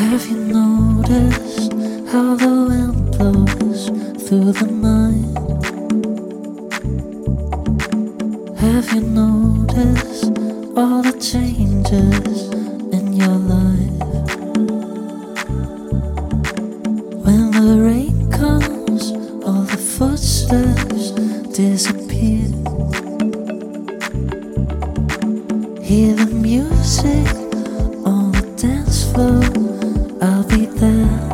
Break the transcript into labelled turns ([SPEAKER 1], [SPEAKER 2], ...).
[SPEAKER 1] Have you noticed how the wind blows through the night? Have you noticed all the changes in your life? When the rain comes, all the footsteps disappear. Hear the music on the dance floor, I'll be there.